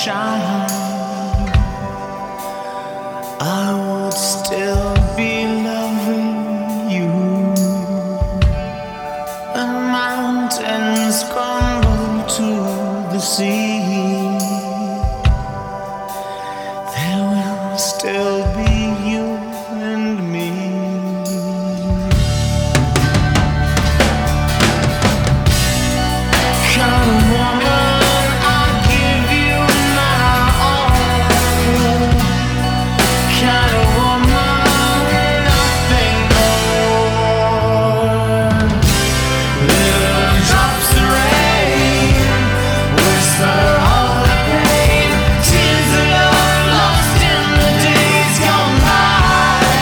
shine, I would still be loving you. And mountains crumble to the sea, there will still be you and me. Kind of woman, I give you my all. Kind of woman, nothing more. Little drops of rain whisper all the pain, tears of love lost in the days gone by.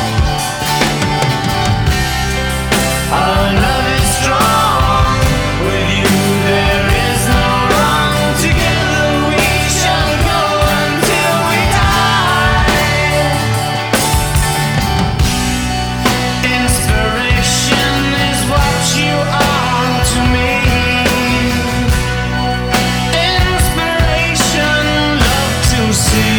Our love is strong, with you there is no wrong. Together we shall go until we die. Inspiration is what you are to me. Inspiration, love to see.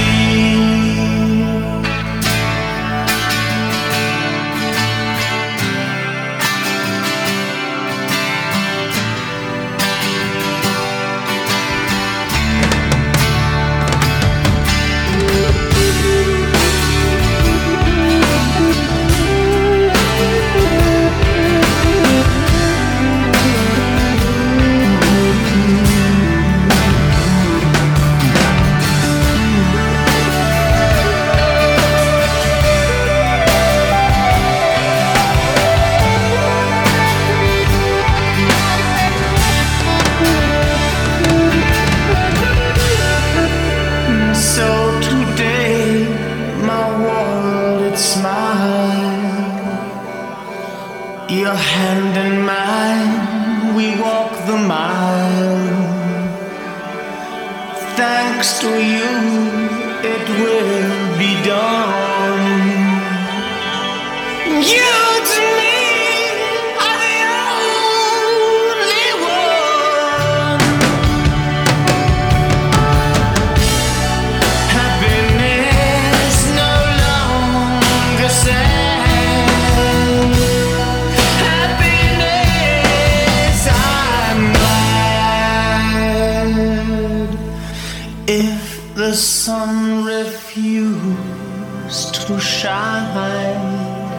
So today, my world, it's mine. Your hand in mine, we walk the mile. Thanks to you, it will be done. You to me are the only one. Happiness no longer sad. Happiness, I'm glad. If the sun refused to shine,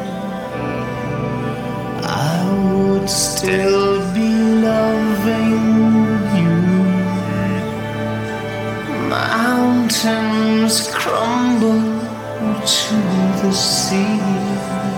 I would still be loving you. Mountains crumble to the sea.